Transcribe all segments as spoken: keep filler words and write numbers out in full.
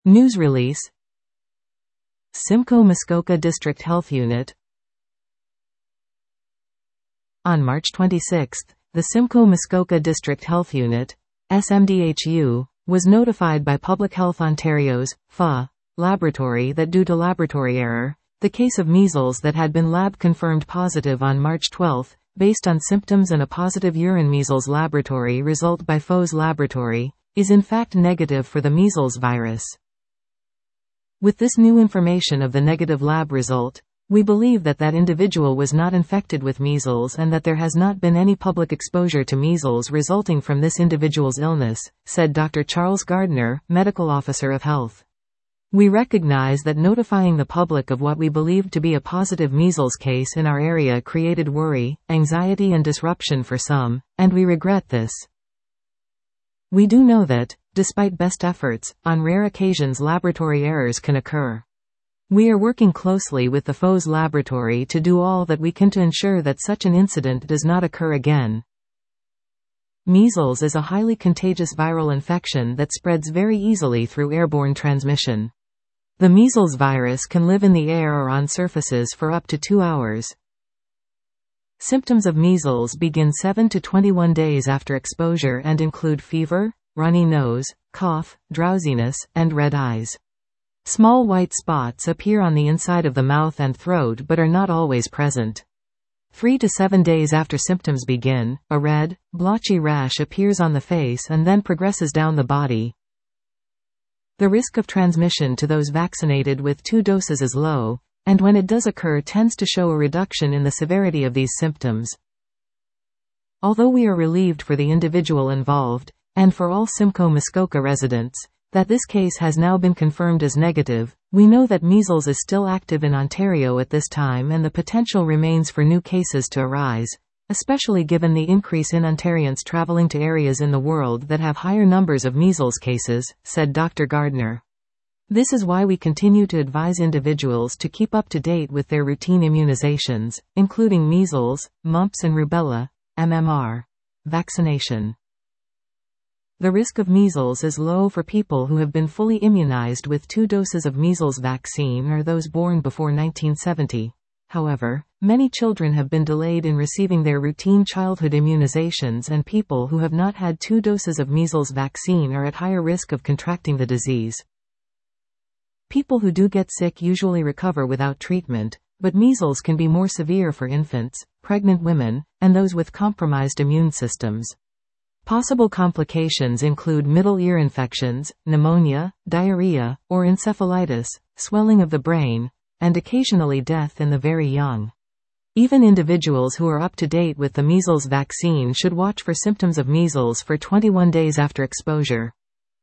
News release. Simcoe Muskoka District Health Unit. On March twenty-sixth, the Simcoe Muskoka District Health Unit, S M D H U, was notified by Public Health Ontario's F A laboratory that due to laboratory error, the case of measles that had been lab-confirmed positive on March twelfth, based on symptoms and a positive urine measles laboratory result by F O's laboratory, is in fact negative for the measles virus. With this new information of the negative lab result, we believe that that individual was not infected with measles and that there has not been any public exposure to measles resulting from this individual's illness, said Doctor Charles Gardner, Medical Officer of Health. We recognize that notifying the public of what we believed to be a positive measles case in our area created worry, anxiety and disruption for some, and we regret this. We do know that, despite best efforts, on rare occasions laboratory errors can occur. We are working closely with the F O's laboratory to do all that we can to ensure that such an incident does not occur again. Measles is a highly contagious viral infection that spreads very easily through airborne transmission. The measles virus can live in the air or on surfaces for up to two hours. Symptoms of measles begin seven to twenty-one days after exposure and include fever, runny nose, cough, drowsiness, and red eyes. Small white spots appear on the inside of the mouth and throat but are not always present. Three to seven days after symptoms begin, a red, blotchy rash appears on the face and then progresses down the body. The risk of transmission to those vaccinated with two doses is low, and when it does occur tends to show a reduction in the severity of these symptoms. Although we are relieved for the individual involved, and for all Simcoe Muskoka residents, that this case has now been confirmed as negative, we know that measles is still active in Ontario at this time and the potential remains for new cases to arise, especially given the increase in Ontarians traveling to areas in the world that have higher numbers of measles cases, said Doctor Gardner. This is why we continue to advise individuals to keep up to date with their routine immunizations, including measles, mumps and rubella, M M R, vaccination. The risk of measles is low for people who have been fully immunized with two doses of measles vaccine or those born before nineteen seventy. However, many children have been delayed in receiving their routine childhood immunizations and people who have not had two doses of measles vaccine are at higher risk of contracting the disease. People who do get sick usually recover without treatment, but measles can be more severe for infants, pregnant women, and those with compromised immune systems. Possible complications include middle ear infections, pneumonia, diarrhea, or encephalitis, swelling of the brain, and occasionally death in the very young. Even individuals who are up to date with the measles vaccine should watch for symptoms of measles for twenty-one days after exposure.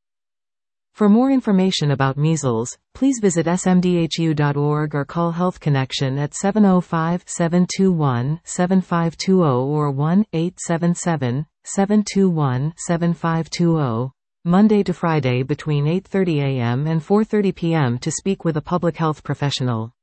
For more information about measles, please visit s m d h u dot org or call Health Connection at seven oh five, seven two one, seven five two zero or one eight seven seven, seven two one, seven five two zero, Monday to Friday between eight thirty a m and four thirty p m to speak with a public health professional.